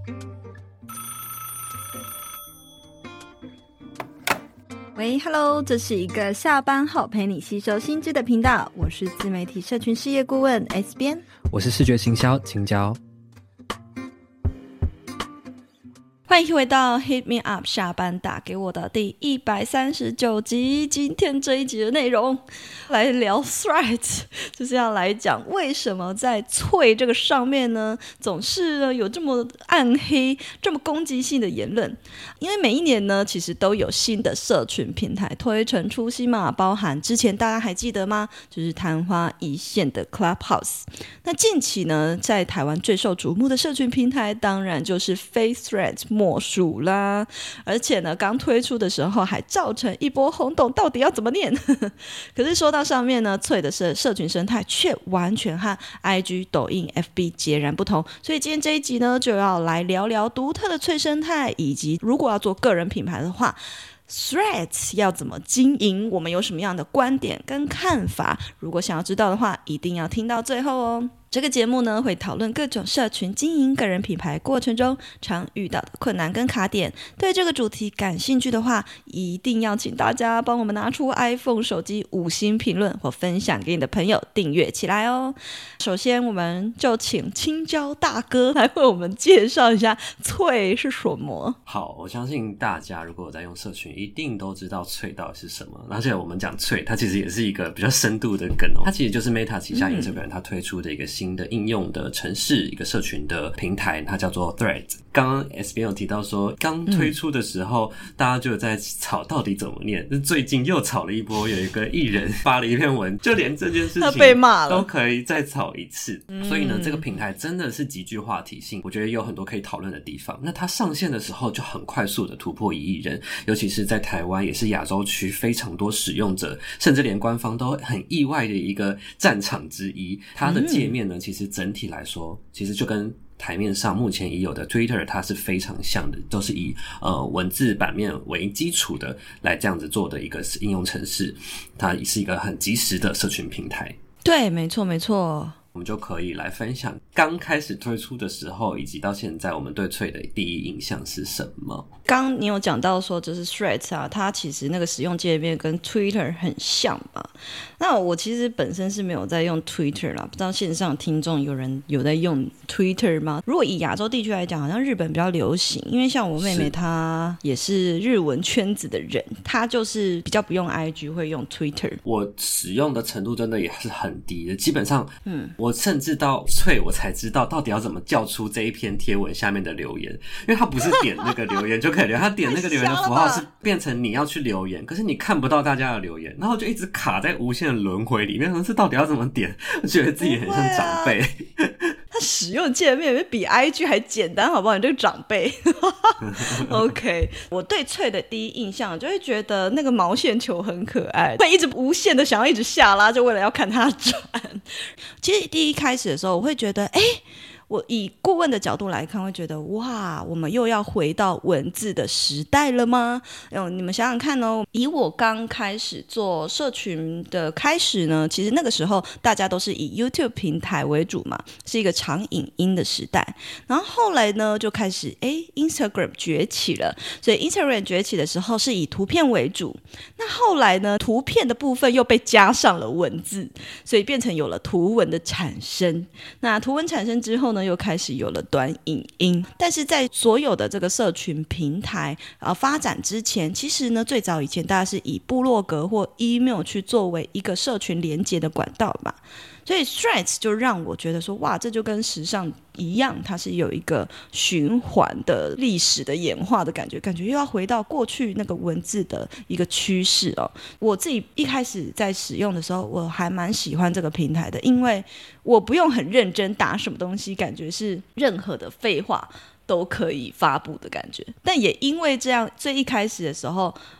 喂 ，Hello， 这是一个下班后陪你吸收新知的频道，我是自媒体社群事业顾问 S 边， 我是视觉行销青椒。 欢迎回到 Hit Me Up 下班打给我的第139集。今天这一集的内容来聊 Threads， 就是要来讲为什么在脆这个上面呢总是呢有这么暗黑这么攻击性的言论。因为每一年呢其实都有新的社群平台推陈出新嘛，包含之前大家还记得吗，就是昙花一现的 Clubhouse。 那近期呢在台湾最受瞩目的社群平台当然就是非 Threads莫属啦，而且呢刚推出的时候还造成一波轰动，到底要怎么念可是说到上面呢，脆的社群生态却完全和 IG 抖音 FB 截然不同。所以今天这一集呢就要来聊聊独特的脆生态，以及如果要做个人品牌的话Threads 要怎么经营，我们有什么样的观点跟看法，如果想要知道的话一定要听到最后哦。这个节目呢会讨论各种社群经营个人品牌过程中常遇到的困难跟卡点，对这个主题感兴趣的话一定要请大家帮我们拿出 iPhone 手机5星评论或分享给你的朋友订阅起来哦。首先我们就请青椒大哥来为我们介绍一下脆是什么。 好，我相信大家如果有在用社群一定都知道脆到底是什么，而且我们讲脆它其实也是一个比较深度的梗哦，它其实就是 Meta 旗下 Instagram 它推出的一个新的应用的程式，一个社群的平台，它叫做 Threads。 刚刚 S 边有提到说刚推出的时候大家就在吵到底怎么念，最近又吵了一波，有一个艺人发了一篇文就连这件事情他被骂了都可以再吵一次。所以呢这个平台真的是极具话题性，我觉得有很多可以讨论的地方。那它上线的时候就很快速的突破1亿人，尤其是在台湾也是亚洲区非常多使用者，甚至连官方都很意外的一个战场之一。它的界面呢其实整体来说其实就跟台面上目前已有的 Twitter 它是非常像的，都是以文字版面为基础的来这样子做的一个应用程式，它是一个很即时的社群平台。 对，没错没错。 我们就可以来分享刚开始推出的时候以及到现在我们对脆的第一印象是什么。 刚你有讲到说就是 Threads 啊，它其实那个使用界面跟 Twitter 很像嘛。那我其实本身是没有在用 Twitter 啦，不知道线上听众有人有在用 Twitter 吗？如果以亚洲地区来讲，好像日本比较流行，因为像我妹妹她也是日文圈子的人，她就是比较不用 IG 会用 Twitter。 我使用的程度真的也是很低的，基本上我甚至到脆我才知道到底要怎么叫出这一篇贴文下面的留言，因为它不是点那个留言就可以留言，它点那个留言的符号是变成你要去留言，可是你看不到大家的留言，然后就一直卡在无限的轮回里面，这到底要怎么点？我觉得自己很像长辈。 它使用界面比 IG 还简单好不好？你这个长辈OK， 我对脆的第一印象就会觉得那个毛线球很可爱，会一直无限的想要一直下拉，就为了要看它转。其实第一开始的时候我会觉得我以顾问的角度来看会觉得哇，我们又要回到文字的时代了吗？你们想想看哦，以我刚开始做社群的开始呢，其实那个时候大家都是以 YouTube 平台为主嘛，是一个长影音的时代。然后后来呢就开始Instagram 崛起了，所以 Instagram 崛起的时候是以图片为主，那后来呢图片的部分又被加上了文字，所以变成有了图文的产生。那图文产生之后呢又开始有了短影音。但是在所有的这个社群平台发展之前，其实呢最早以前大家是以部落格或 email 去作为一个社群连接的管道嘛，所以 Threads 就让我觉得说哇，这就跟时尚一样，它是有一个循环的历史的演化的感觉又要回到过去那个文字的一个趋势哦。我自己一开始在使用的时候我还蛮喜欢这个平台的，因为我不用很认真打什么东西，感觉是任何的废话都可以发布的感觉。但也因为这样，最一开始的时候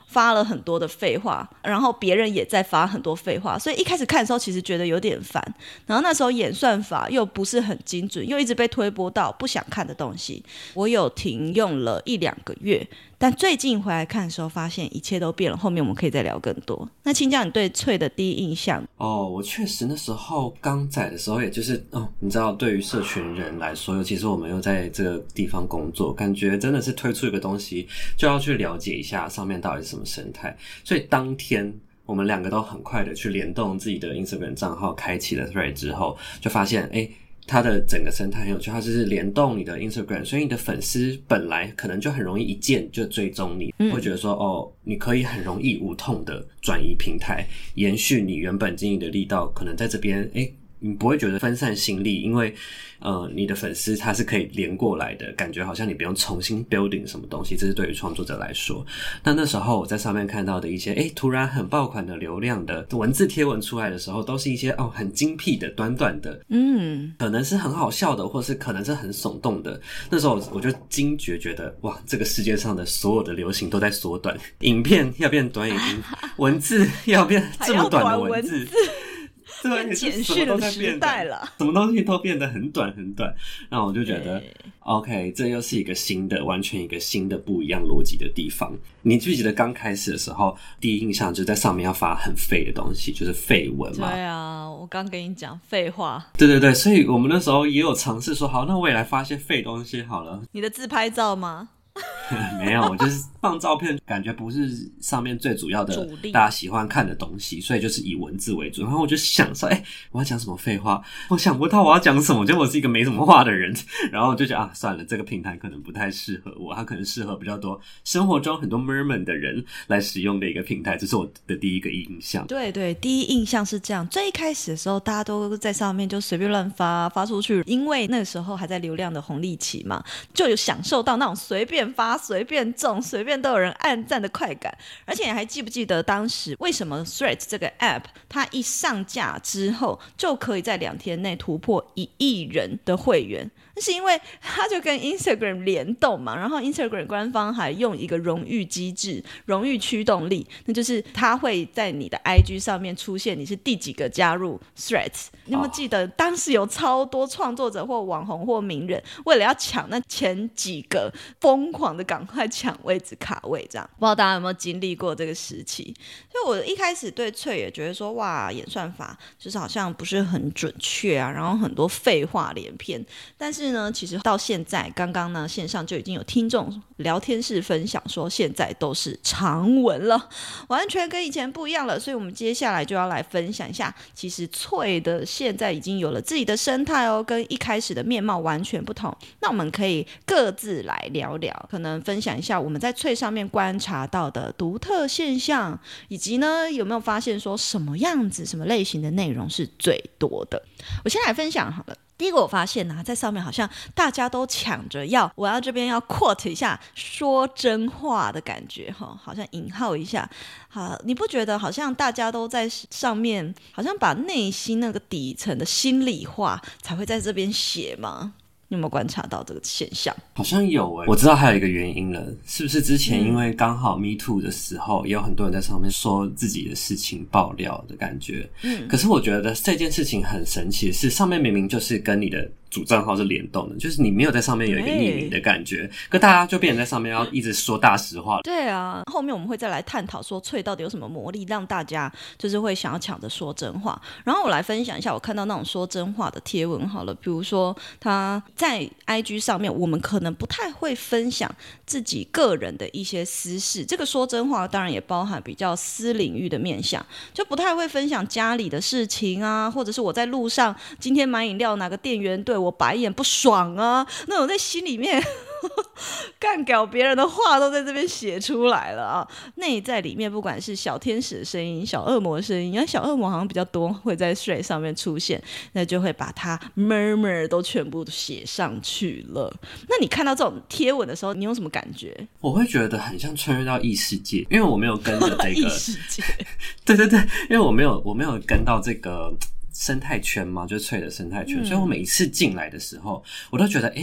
发了很多的废话，然后别人也在发很多废话，所以一开始看的时候其实觉得有点烦，然后那时候演算法又不是很精准，又一直被推播到不想看的东西，我有停用了1-2个月，但最近回来看的时候发现一切都变了，后面我们可以再聊更多。那青椒，你对脆的第一印象？ 我确实那时候刚载的时候，也就是你知道对于社群人来说，尤其是我们又在这个地方工作，感觉真的是推出一个东西就要去了解一下上面到底是什么生态，所以当天我们2个都很快的去联动自己的 Instagram 账号，开启了 Thread 之后，就发现它的整个生态很有趣，它就是联动你的 Instagram， 所以你的粉丝本来可能就很容易一键就追踪你，会觉得说你可以很容易无痛的转移平台，延续你原本经营的力道，可能在这边你不会觉得分散心力，因为你的粉丝他是可以连过来的，感觉好像你不用重新 building 什么东西，这是对于创作者来说。那时候我在上面看到的一些突然很爆款的流量的文字贴文出来的时候，都是一些很精辟的短短的，可能是很好笑的，或是可能是很耸动的。那时候我就惊觉觉得哇，这个世界上的所有的流行都在缩短，影片要变短影音，文字要变这么短的文字对， 简讯的时代了， 什么东西都变得很短很短，那我就觉得 OK， 这又是一个完全一个新的不一样逻辑的地方。你记不记得刚开始的时候，第一印象就是在上面要发很废的东西，就是废文嘛。 对啊，我刚跟你讲废话。 对对对，所以我们那时候也有尝试说，好，那我也来发些废东西好了。 你的自拍照吗？ 没有，我就是放照片，感觉不是上面最主要的大家喜欢看的东西，所以就是以文字为主。然后我就想说我要讲什么废话，我想不到我要讲什么，结果我是一个没什么话的人，然后我就觉得算了，这个平台可能不太适合我，它可能适合比较多生活中很多 merman 的人来使用的一个平台，这是我的第一个印象。 对对，第一印象是这样。最一开始的时候大家都在上面就随便乱发出去，因为那个时候还在流量的红利期嘛，就有享受到那种随便发随便中随便都有人按赞的快感。而且你还记不记得当时为什么 Threads 这个 app 它一上架之后就可以在2天内突破1亿人的会员？那是因为它就跟 Instagram 联动嘛，然后 Instagram 官方还用一个荣誉机制，荣誉驱动力，那就是它会在你的 IG 上面出现你是第几个加入 Threads。你有没有记得当时有超多创作者或网红或名人为了要抢那前几个，疯狂的赶快抢位置卡位，这样不知道大家有没有经历过这个时期。所以我一开始对脆也觉得说，哇，演算法就是好像不是很准确啊，然后很多废话连篇。但是呢，其实到现在刚刚呢线上就已经有听众聊天室分享说，现在都是长文了，完全跟以前不一样了。所以我们接下来就要来分享一下，其实脆的现在已经有了自己的生态哦，跟一开始的面貌完全不同。那我们可以各自来聊聊，可能分享一下我们在脆上面观察到的独特现象，以及呢有没有发现说什么样子什么类型的内容是最多的。我先来分享好了。第一个我发现在上面好像大家都抢着我要这边要 quote 一下说真话的感觉，好像引号一下。好，你不觉得好像大家都在上面好像把内心那个底层的心里话才会在这边写吗？你有没有观察到这个现象？ 好像有我知道还有一个原因了，是不是之前因为刚好 Me Too 的时候，也有很多人在上面说自己的事情爆料的感觉。可是我觉得这件事情很神奇的是，上面明明就是跟你的主账号是联动的，就是你没有在上面有一个匿名的感觉，可大家就变成在上面要一直说大实话。 对啊，后面我们会再来探讨说脆到底有什么魔力让大家就是会想要抢着说真话。然后我来分享一下我看到那种说真话的贴文好了，比如说他在 IG 上面，我们可能不太会分享自己个人的一些私事，这个说真话当然也包含比较私领域的面向，就不太会分享家里的事情啊，或者是我在路上今天买饮料哪个店员对我白眼不爽啊，那种在心里面干掉别人的话都在这边写出来了啊。内在里面不管是小天使的声音小恶魔的声音，因为小恶魔好像比较多会在Threads上面出现，那就会把它 murmur 都全部写上去了。那你看到这种贴文的时候你有什么感觉？ 我会觉得很像穿越到异世界，因为我没有跟着这个异世界对对对，因为我没有跟到这个生态圈嘛，就是脆的生态圈，所以我每一次进来的时候我都觉得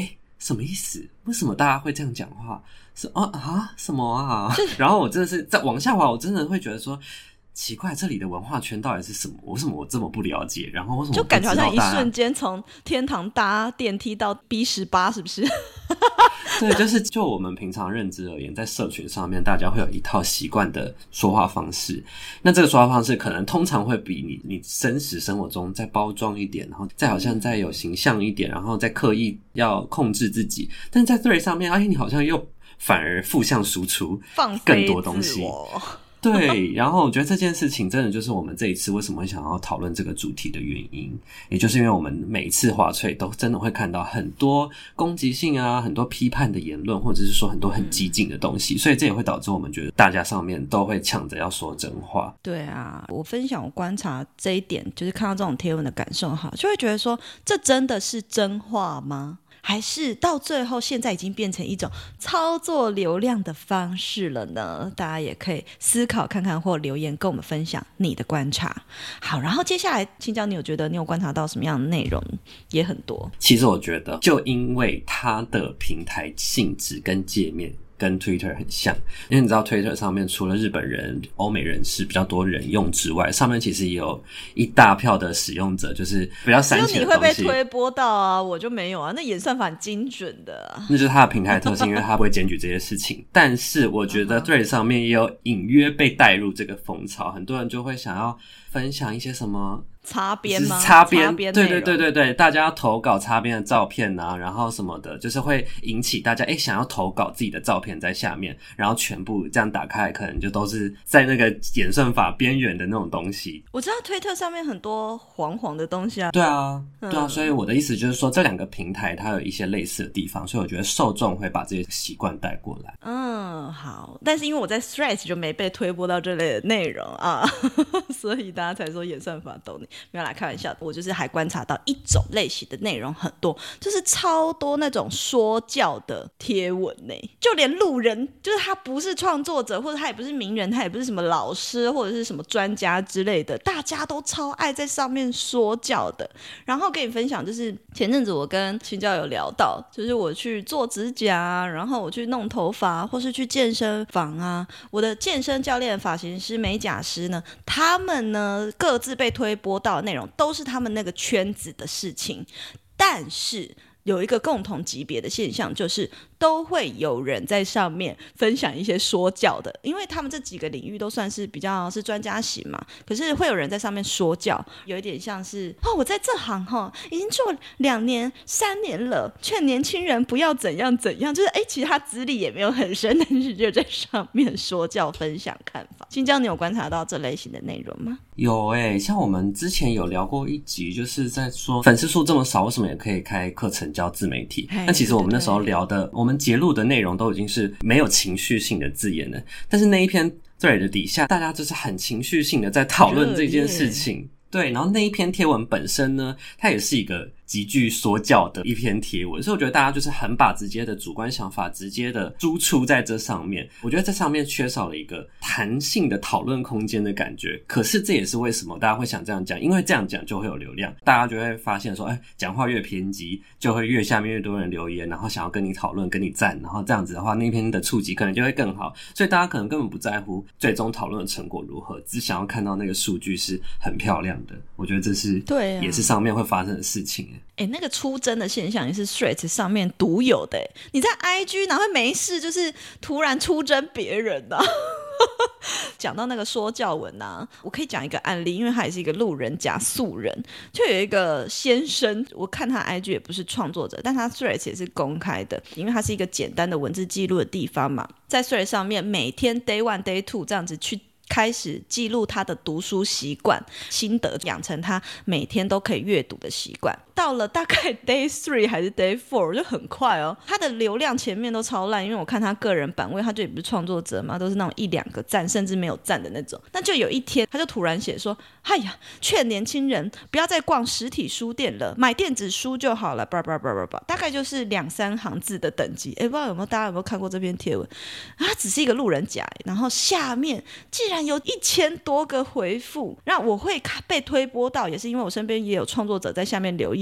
什么意思？为什么大家会这样讲话？是什么啊？然后我真的是在往下滑，我真的会觉得说，奇怪，这里的文化圈到底是什么？为什么我这么不了解？然后为什么就感觉好像一瞬间从天堂搭电梯到 B18， 是不是？ 对，就我们平常认知而言，在社群上面，大家会有一套习惯的说话方式。那这个说话方式可能通常会比你真实生活中再包装一点，然后再好像再有形象一点，然后再刻意要控制自己。但是在Threads上面，你好像又反而负向输出更多东西。对，然后我觉得这件事情真的就是我们这一次为什么会想要讨论这个主题的原因，也就是因为我们每一次华萃都真的会看到很多攻击性啊，很多批判的言论，或者是说很多很激进的东西，所以这也会导致我们觉得大家上面都会抢着要说真话。 对啊，我分享我观察这一点，就是看到这种贴文的感受哈，就会觉得说，这真的是真话吗？还是到最后现在已经变成一种操作流量的方式了呢？大家也可以思考看看，或留言跟我们分享你的观察。好，然后接下来青椒，你有觉得你有观察到什么样的内容？也很多。 其实我觉得就因为它的平台性质跟界面跟 Twitter 很像，因为你知道 Twitter 上面除了日本人、欧美人士比较多人用之外，上面其实也有一大票的使用者，就是比较煽情的东西。 只有你会被推播到啊，我就没有啊，那演算法很精准的啊。 那就是它的平台特性，因为它不会检举这些事情。但是我觉得 Threads 上面也有隐约被带入这个风潮，很多人就会想要分享一些什么擦边吗？ 擦边，对，大家要投稿擦边的照片啊，然后什么的，就是会引起大家想要投稿自己的照片在下面，然后全部这样打开，可能就都是在那个演算法边缘的那种东西。 我知道推特上面很多黄黄的东西啊。 对啊，所以我的意思就是说，这两个平台它有一些类似的地方，所以我觉得受众会把这些习惯带过来。 好，但是因为我在 Threads 就没被推播到这类的内容啊，所以大家才说演算法懂你。没有啦，开玩笑的。我就是还观察到一种类型的内容很多，就是超多那种说教的贴文呢，就连路人，就是他不是创作者，或者他也不是名人，他也不是什么老师或者是什么专家之类的，大家都超爱在上面说教的。然后跟你分享，就是前阵子我跟青椒有聊到，就是我去做指甲，然后我去弄头发，或是去健身房啊，我的健身教练、发型师、美甲师呢，他们呢各自被推播到的内容都是他们那个圈子的事情，但是有一个共同级别的现象，就是都会有人在上面分享一些说教的，因为他们这几个领域都算是比较是专家型嘛，可是会有人在上面说教，有一点像是我在这行已经做2年3年了，劝年轻人不要怎样怎样，就是其实他资历也没有很深，但是就在上面说教分享看法。青椒，你有观察到这类型的内容吗？ 有像我们之前有聊过一集，就是在说粉丝数这么少，为什么也可以开课程教自媒体？那其实我们那时候聊的，我们节录的内容都已经是没有情绪性的字眼了，但是那一篇 thread 的底下，大家就是很情绪性的在讨论这件事情。对，然后那一篇贴文本身呢，它也是一个极具说教的一篇贴文，所以我觉得大家就是很把直接的主观想法直接的输出在这上面，我觉得在上面缺少了一个弹性的讨论空间的感觉。可是这也是为什么大家会想这样讲，因为这样讲就会有流量，大家就会发现说讲话越偏激就会下面越多人留言，然后想要跟你讨论跟你赞，然后这样子的话那篇的触及可能就会更好，所以大家可能根本不在乎最终讨论的成果如何，只想要看到那个数据是很漂亮的。我觉得这是也是上面会发生的事情。 那个出征的现象也是 Threads 上面独有的。你在 IG 哪会没事就是突然出征别人啊讲到那个说教文啊，我可以讲一个案例，因为他也是一个路人甲素人，就有一个先生，我看他 IG 也不是创作者，但他 Threads 也是公开的，因为它是一个简单的文字记录的地方嘛，在 Threads 上面每天 Day 1 Day 2这样子去开始记录他的读书习惯心得，养成他每天都可以阅读的习惯。到了大概 Day 3还是 Day 4就很快他的流量前面都超烂，因为我看他个人版位，他就也不是创作者嘛，都是那种1-2个赞甚至没有赞的那种。但就有一天他就突然写说，哎呀，劝年轻人不要再逛实体书店了，买电子书就好了，大概就是2-3行字的等级。不知道大家有没有看过这篇贴文，他只是一个路人甲，然后下面竟然有1000多个回复，让我会被推播到，也是因为我身边也有创作者在下面留言，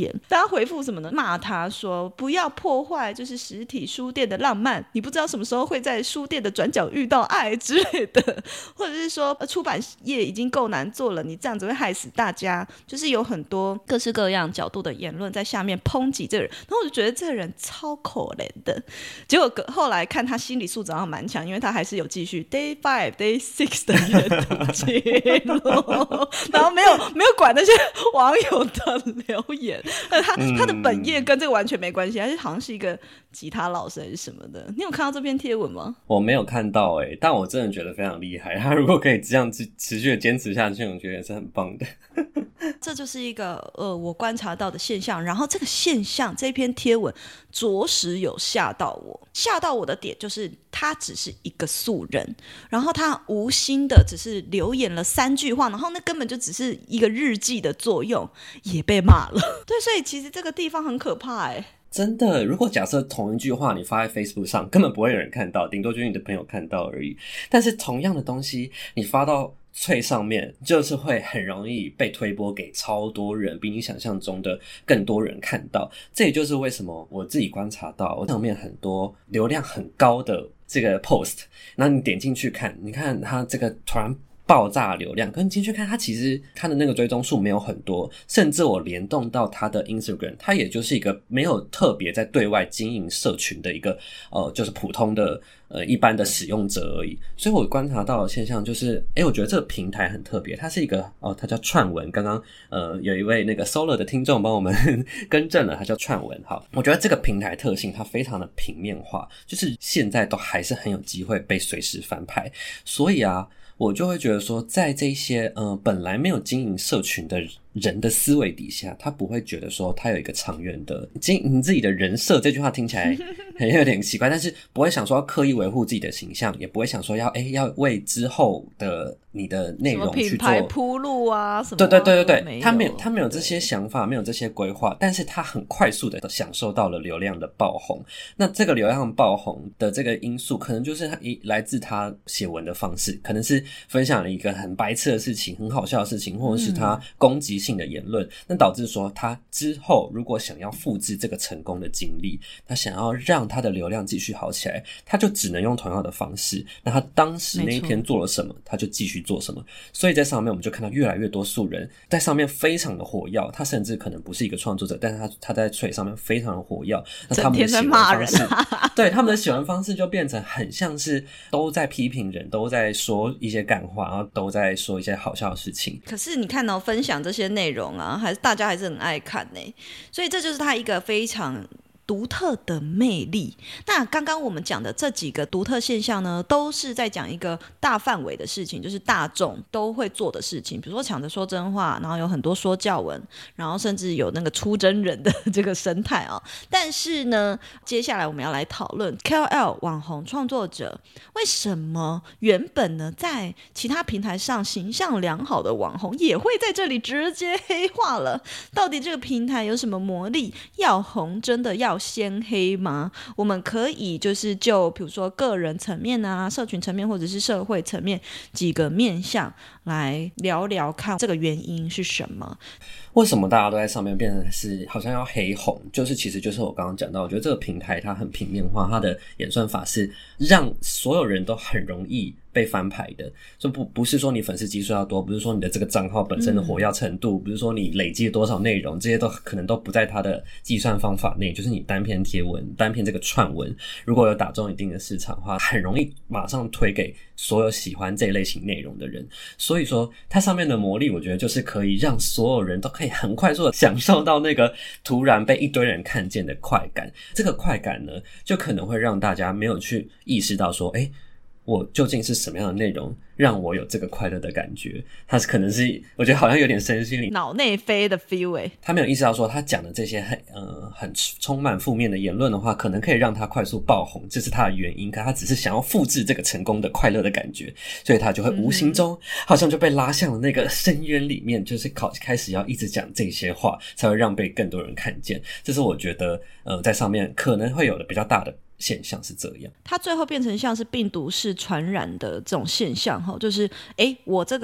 言，大家回复什么呢？骂他说不要破坏就是实体书店的浪漫，你不知道什么时候会在书店的转角遇到爱之类的，或者是说出版业已经够难做了，你这样子会害死大家，就是有很多各式各样角度的言论在下面抨击这个人，然后我就觉得这个人超可怜的。结果后来看他心理素质好像蛮强，因为他还是有继续 Day 5 Day 6的阅读记录，然后没有管那些网友的留言，他的本业跟这个完全没关系，他好像是一个吉他老师还是什么的。你有看到这篇贴文吗？ 我没有看到但我真的觉得非常厉害，他如果可以这样持续的坚持下去，我觉得也是很棒的。 这就是一个我观察到的现象，然后这个现象这篇贴文着实有吓到我的点就是他只是一个素人，然后他无心的只是留言了3句话，然后那根本就只是一个日记的作用，也被骂了。对，所以其实这个地方很可怕真的，如果假设同一句话你发在 Facebook 上，根本不会有人看到，顶多就是你的朋友看到而已。但是同样的东西你发到脆上面，就是会很容易被推播给超多人，比你想象中的更多人看到。这也就是为什么我自己观察到我上面很多流量很高的这个 post， 然后你点进去看，你看它这个突然爆炸流量，可你进去看，它其实它的那个追踪数没有很多，甚至我联动到它的 Instagram， 它也就是一个没有特别在对外经营社群的一个就是普通的一般的使用者而已。所以我观察到的现象就是我觉得这个平台很特别，它是一个它叫串文，刚刚有一位那个 Solar 的听众帮我们更正了，它叫串文。好，我觉得这个平台特性它非常的平面化，就是现在都还是很有机会被随时翻牌。所以我就会觉得说，在这些本来没有经营社群的人的思维底下，他不会觉得说他有一个长远的经营自己的人设。这句话听起来很有点奇怪，但是不会想说要刻意维护自己的形象，也不会想说要为之后的你的内容去做什么品牌铺路啊什么。 对，他没有这些想法，没有这些规划，但是他很快速的享受到了流量的爆红。那这个流量爆红的这个因素，可能就是来自他写文的方式，可能是分享了一个很白痴的事情，很好笑的事情，或者是他攻击性的言论，那导致说他之后如果想要复制这个成功的经历，他想要让他的流量继续好起来，他就只能用同样的方式。那他当时那一篇做了什么，他就继续做什么。所以在上面我们就看到越来越多素人在上面非常的火药，他甚至可能不是一个创作者，但是他在Twitter上面非常的火药。那他们的写文方式，对，他们的写文方式就变成很像是都在批评人，都在说一些干话，然后都在说一些好笑的事情。 可是你看分享这些内容大家还是很爱看所以这就是他一个非常独特的魅力。那刚刚我们讲的这几个独特现象呢，都是在讲一个大范围的事情，就是大众都会做的事情，比如说抢着说真话，然后有很多说教文，然后甚至有那个出真人的这个生态但是呢，接下来我们要来讨论 KOL 网红创作者为什么原本呢在其他平台上形象良好的网红也会在这里直接黑化了。到底这个平台有什么魔力？要红真的要先黑吗？我们可以就比如说个人层面社群层面或者是社会层面几个面向来聊聊看这个原因是什么。 为什么大家都在上面变成是好像要黑红，其实就是我刚刚讲到，我觉得这个平台它很平面化，它的演算法是让所有人都很容易被翻牌的。就不是说你粉丝基数要多，不是说你的这个账号本身的火药程度，不是说你累积了多少内容，这些都可能都不在它的计算方法内。就是你单篇贴文，单篇这个串文，如果有打中一定的市场的话，很容易马上推给所有喜欢这一类型内容的人。所以说它上面的魔力，我觉得就是可以让所有人都可以很快速的享受到那个突然被一堆人看见的快感。这个快感呢，就可能会让大家没有去意识到说我究竟是什么样的内容让我有这个快乐的感觉。它可能是我觉得好像有点身心灵脑内飞的 feel 他没有意识到说他讲的这些很充满负面的言论的话，可能可以让他快速爆红，这是他的原因。可他只是想要复制这个成功的快乐的感觉，所以他就会无形中好像就被拉向了那个深渊里面，就是开始要一直讲这些话，才会让被更多人看见。这是我觉得在上面可能会有的比较大的现象是这样。 它最后变成像是病毒式传染的这种现象就是我这个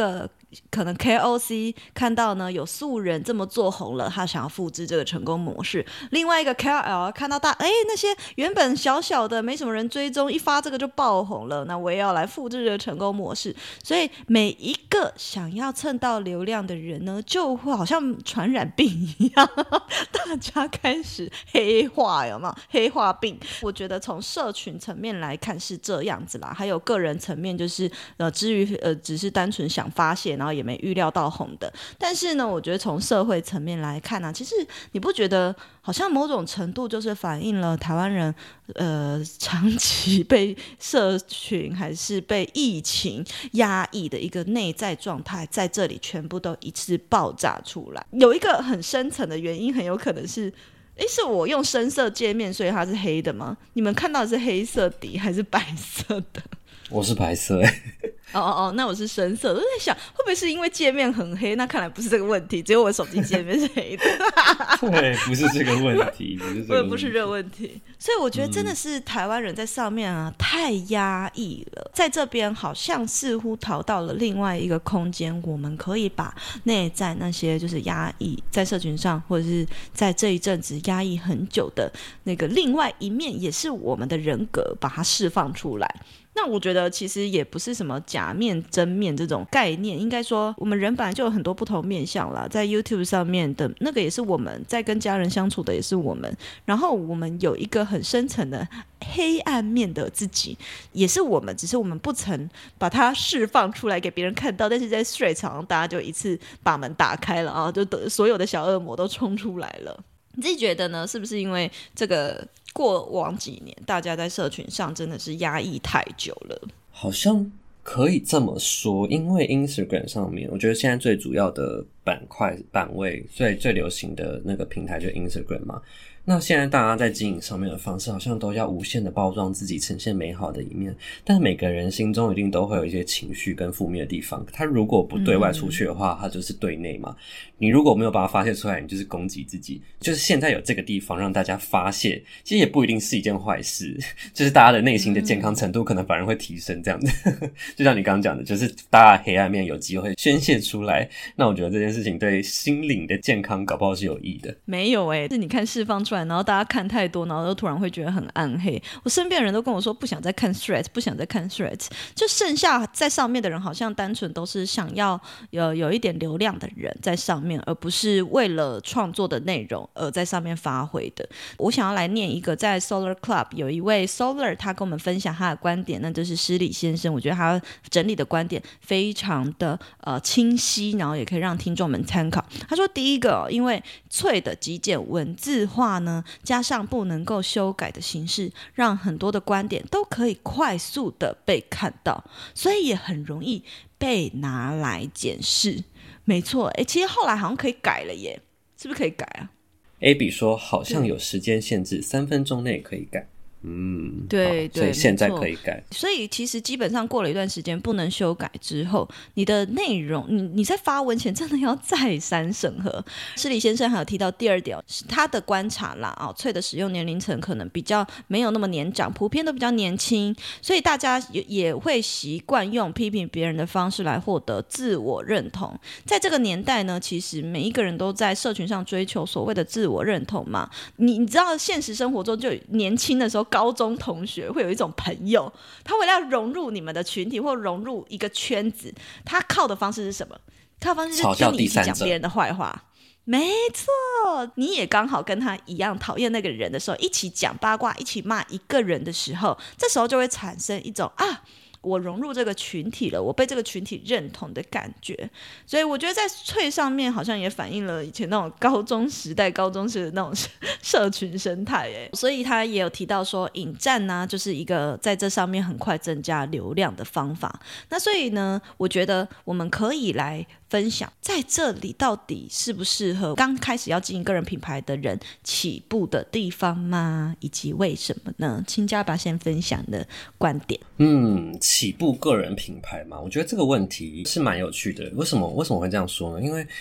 可能 KOC 看到呢有素人这么做红了，他想要复制这个成功模式，另外一个 KOL 看到那些原本小小的没什么人追踪，一发这个就爆红了，那我也要来复制这个成功模式。所以每一个想要蹭到流量的人呢，就会好像传染病一样大家开始黑化，有没有黑化病？我觉得从社群层面来看是这样子啦，还有个人层面就是至于只是单纯想发泄，然后也没预料到红的。但是呢，我觉得从社会层面来看啊，其实你不觉得好像某种程度就是反映了台湾人长期被社群还是被疫情压抑的一个内在状态，在这里全部都一次爆炸出来。有一个很深层的原因，很有可能是是我用深色界面所以它是黑的吗？你们看到的是黑色底还是白色的？ 我是白色那我是深色。我在想会不会是因为界面很黑，那看来不是这个问题，只有我手机界面是黑的对，不是这个问题不是这个问题。所以我觉得真的是台湾人在上面啊太压抑了，在这边好像似乎逃到了另外一个空间，我们可以把内在那些就是压抑在社群上或者是在这一阵子压抑很久的那个另外一面，也是我们的人格，把它释放出来。那我觉得其实也不是什么假面真面这种概念，应该说我们人本来就有很多不同面向啦，在 YouTube 上面的那个也是我们，在跟家人相处的也是我们，然后我们有一个很深层的黑暗面的自己也是我们，只是我们不曾把它释放出来给别人看到，但是在 Threads 好像大家就一次把门打开了啊，就所有的小恶魔都冲出来了。你自己觉得呢？是不是因为这个过往几年大家在社群上真的是压抑太久了？ 好像可以这么说，因为 Instagram 上面我觉得现在最主要的版位最流行的那个平台就是 Instagram 嘛。那现在大家在经营上面的方式好像都要无限的包装自己，呈现美好的一面，但每个人心中一定都会有一些情绪跟负面的地方，他如果不对外出去的话，他就是对内嘛。你如果没有把它发泄出来，你就是攻击自己。就是现在有这个地方让大家发泄，其实也不一定是一件坏事，就是大家的内心的健康程度可能反而会提升这样子就像你刚刚讲的，就是大家的黑暗面有机会宣泄出来，那我觉得这件事情对心灵的健康搞不好是有益的。 没有是你看释放出来，然后大家看太多，然后都突然会觉得很暗黑。我身边的人都跟我说不想再看 Threads， 不想再看 Threads， 就剩下在上面的人好像单纯都是想要有一点流量的人在上面，而不是为了创作的内容而在上面发挥的。我想要来念一个在 Solar Club 有一位 Solar， 他跟我们分享他的观点，那就是施礼先生。我觉得他整理的观点非常的清晰，然后也可以让听众们参考。他说第一个因为脆的极简文字化呢，加上不能够修改的形式，让很多的观点都可以快速的被看到，所以也很容易被拿来检视。没错，其实后来好像可以改了耶，是不是可以改啊？ Abby 说好像有时间限制，3分钟内可以改。 对对， 所以现在可以改。 所以其实基本上过了一段时间不能修改之后，你的内容你在发文前真的要再三审核。施礼先生还有提到第二点，是他的观察啦，脆的使用年龄层可能比较没有那么年长，普遍都比较年轻，所以大家也会习惯用批评别人的方式来获得自我认同。在这个年代呢，其实每一个人都在社群上追求所谓的自我认同嘛。你知道现实生活中就年轻的时候，高中同学会有一种朋友，他为了要融入你们的群体或融入一个圈子，他靠的方式是什么？靠的方式就是跟你一起讲别人的坏话。没错，你也刚好跟他一样讨厌那个人的时候，一起讲八卦，一起骂一个人的时候，这时候就会产生一种我融入这个群体了，我被这个群体认同的感觉。所以我觉得在脆上面好像也反映了以前那种高中时的那种社群生态所以他也有提到说引战啊，就是一个在这上面很快增加流量的方法。那所以呢，我觉得我们可以来分享在这里到底适不适合刚开始要经营个人品牌的人起步的地方吗？以及为什么呢？请家爸先分享的观点。 起步个人品牌嘛，我觉得这个问题是蛮有趣的。为什么会这样说呢？因为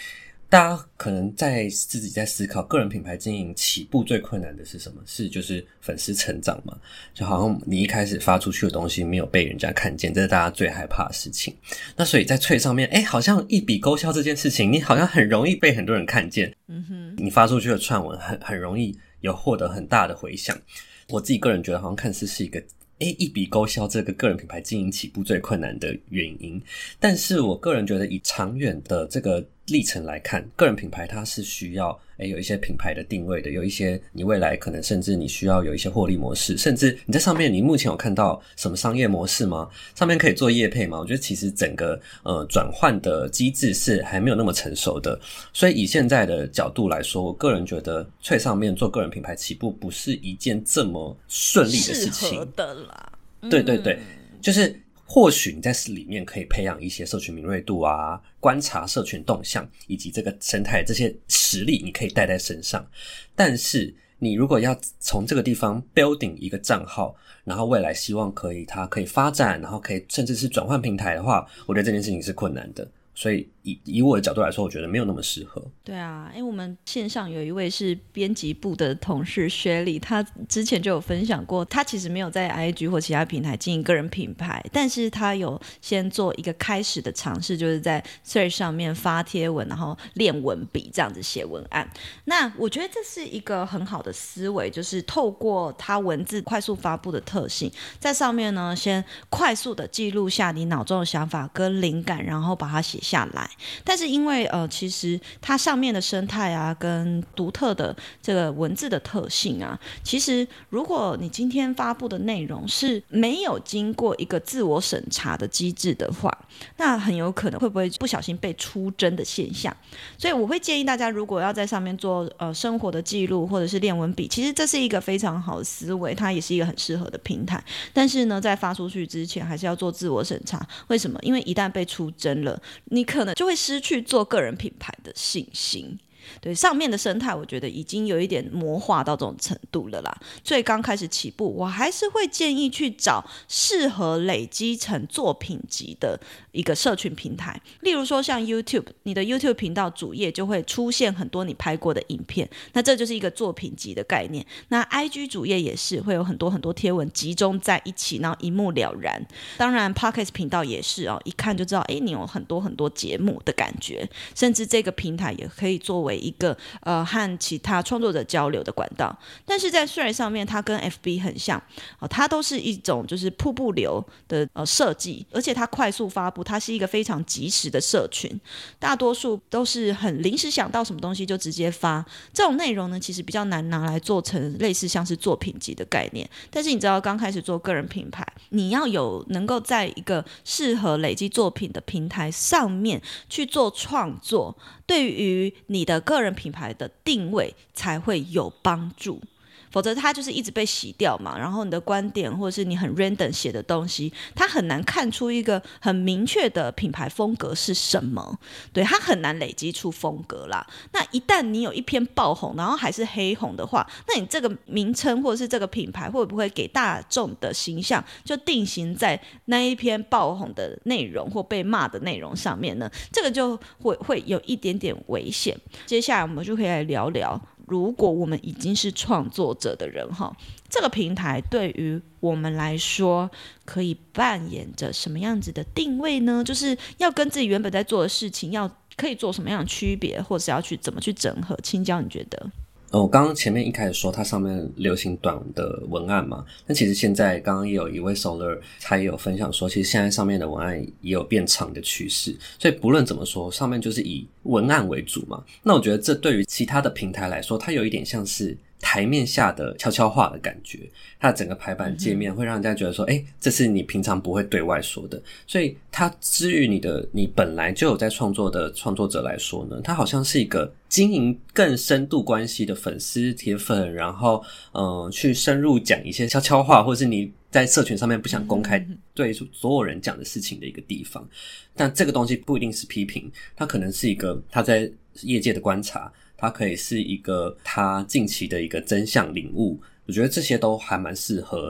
大家可能自己在思考个人品牌经营起步最困难的是什么？就是粉丝成长嘛，就好像你一开始发出去的东西没有被人家看见，这是大家最害怕的事情。那所以在脆上面好像一笔勾销这件事情，你好像很容易被很多人看见，你发出去的串文很容易有获得很大的回响。我自己个人觉得好像看似是一个一笔勾销这个个人品牌经营起步最困难的原因，但是我个人觉得以长远的这个历程来看，个人品牌它是需要有一些品牌的定位的，有一些你未来可能甚至你需要有一些获利模式，甚至你在上面你目前有看到什么商业模式吗？上面可以做业配吗？我觉得其实整个转换的机制是还没有那么成熟的，所以以现在的角度来说，我个人觉得脆上面做个人品牌起步不是一件这么顺利的事情， 适合的啦。 对对对，就是或许你在里面可以培养一些社群敏锐度啊，观察社群动向以及这个生态这些实力你可以带在身上，但是你如果要从这个地方 building 一个账号，然后未来希望它可以发展，然后可以甚至是转换平台的话，我觉得这件事情是困难的，所以以我的角度来说，我觉得没有那么适合。 对啊，因为我们线上有一位是编辑部的同事薛丽，他之前就有分享过，他其实没有在 IG 或其他平台经营个人品牌，但是他有先做一个开始的尝试，就是在 Threads 上面发贴文，然后练文笔这样子写文案。那我觉得这是一个很好的思维，就是透过他文字快速发布的特性，在上面呢先快速的记录下你脑中的想法跟灵感，然后把它写下来。但是因为其实它上面的生态啊跟独特的这个文字的特性啊，其实如果你今天发布的内容是没有经过一个自我审查的机制的话，那很有可能会不会不小心被出征的现象。所以我会建议大家，如果要在上面做生活的记录或者是练文笔，其实这是一个非常好的思维，它也是一个很适合的平台。但是呢，在发出去之前还是要做自我审查。为什么？因为一旦被出征了，你可能就会失去做个人品牌的信心。对，上面的生态我觉得已经有一点魔化到这种程度了啦，所以刚开始起步我还是会建议去找适合累积成作品集的一个社群平台，例如说像 YouTube， 你的 YouTube 频道主页就会出现很多你拍过的影片，那这就是一个作品集的概念。那 IG 主页也是会有很多很多贴文集中在一起，然后一目了然。当然 Podcast 频道也是一看就知道你有很多很多节目的感觉，甚至这个平台也可以作为一个和其他创作者交流的管道。但是在 Threads 上面它跟 FB 很像它都是一种就是瀑布流的设计，而且它快速发布，它是一个非常及时的社群，大多数都是很临时想到什么东西就直接发。这种内容呢其实比较难拿来做成类似像是作品集的概念，但是你知道刚开始做个人品牌，你要有能够在一个适合累积作品的平台上面去做创作，对于你的个人品牌的定位才会有帮助。否则它就是一直被洗掉嘛，然后你的观点或者是你很 random 写的东西，它很难看出一个很明确的品牌风格是什么。对，它很难累积出风格啦。那一旦你有一篇爆红然后还是黑红的话，那你这个名称或者是这个品牌会不会给大众的形象就定型在那一篇爆红的内容或被骂的内容上面呢？这个就会有一点点危险。接下来我们就可以来聊聊，如果我们已经是创作者的人这个平台对于我们来说可以扮演着什么样子的定位呢？就是要跟自己原本在做的事情可以做什么样的区别，或是要去怎么去整合？青椒你觉得？ 我刚刚前面一开始说它上面流行短的文案嘛，那其实现在刚刚也有一位 Solar 他也有分享说，其实现在上面的文案也有变长的趋势，所以不论怎么说，上面就是以文案为主嘛。那我觉得这对于其他的平台来说，它有一点像是台面下的悄悄话的感觉，它的整个排版界面会让人家觉得说这是你平常不会对外说的，所以它至于你本来就有在创作的创作者来说呢，它好像是一个经营更深度关系的粉丝铁粉，然后去深入讲一些悄悄话，或是你在社群上面不想公开对所有人讲的事情的一个地方。但这个东西不一定是批评，它可能是一个他在业界的观察，它可以是一个他近期的一个真相领悟，我觉得这些都还蛮适合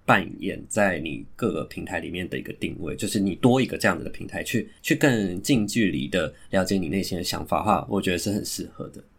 扮演在你各个平台里面的一个定位，就是你多一个这样子的平台去更近距离的了解你内心的想法的话，我觉得是很适合的。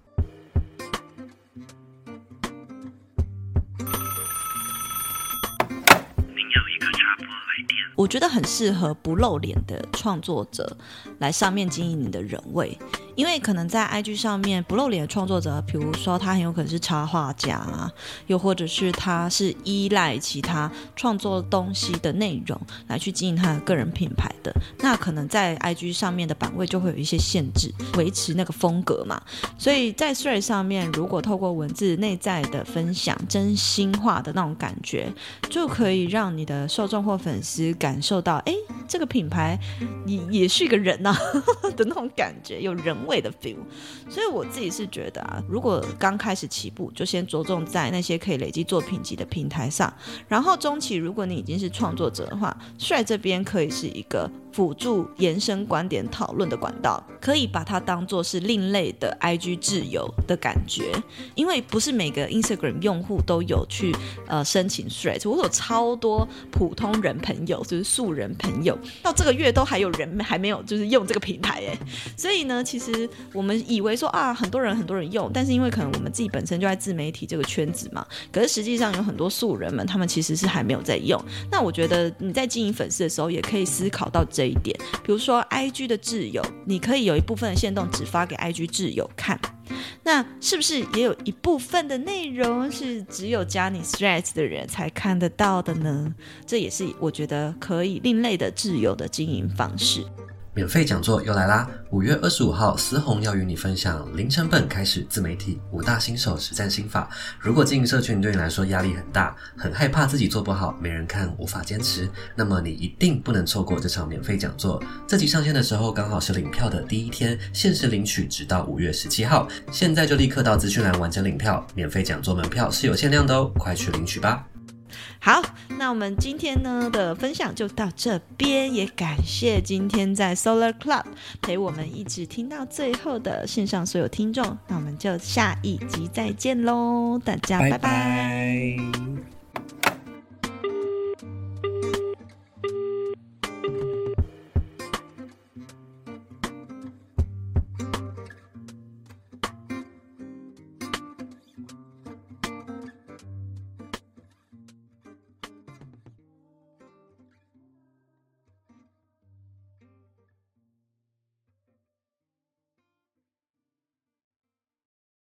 我觉得很适合不露脸的创作者来上面经营你的人味，因为可能在 IG 上面不露脸的创作者，比如说他很有可能是插画家啊，又或者是他是依赖其他创作东西的内容来去经营他的个人品牌的，那可能在 IG 上面的版位就会有一些限制，维持那个风格嘛。所以在 Threads 上面，如果透过文字内在的分享，真心话的那种感觉，就可以让你的受众或粉丝感受到这个品牌也是一个人啊的那种感觉，有人味的 feel。 所以我自己是觉得啊，如果刚开始起步就先着重在那些可以累积作品集的平台上，然后中期如果你已经是创作者的话，Threads这边可以是一个辅助延伸观点讨论的管道，可以把它当作是另类的 IG 自由的感觉。因为不是每个 Instagram 用户都有去申请 Threads， 我有超多普通人朋友，就是素人朋友，到这个月都还有人还没有就是用这个平台耶。所以呢，其实我们以为说啊，很多人用，但是因为可能我们自己本身就在自媒体这个圈子嘛，可是实际上有很多素人们，他们其实是还没有在用。那我觉得你在经营粉丝的时候，也可以思考到这一点，比如说 IG 的挚友，你可以有一部分的限动只发给 IG 挚友看，那是不是也有一部分的内容是只有加你 Threads 的人才看得到的呢？这也是我觉得可以另类的挚友的经营方式。 免费讲座又来啦！5月25号，思宏要与你分享零成本开始自媒体5大新手实战心法。如果经营社群对你来说压力很大，很害怕自己做不好，没人看，无法坚持，那么你一定不能错过这场免费讲座。这集上线的时候刚好是领票的第一天，限时领取直到5月17号。现在就立刻到资讯栏完成领票，免费讲座门票是有限量的哦，快去领取吧！ 好，那我们今天呢的分享就到这边，也感谢今天在 Solar Club 陪我们一直听到最后的线上所有听众，那我们就下一集再见咯，大家拜拜。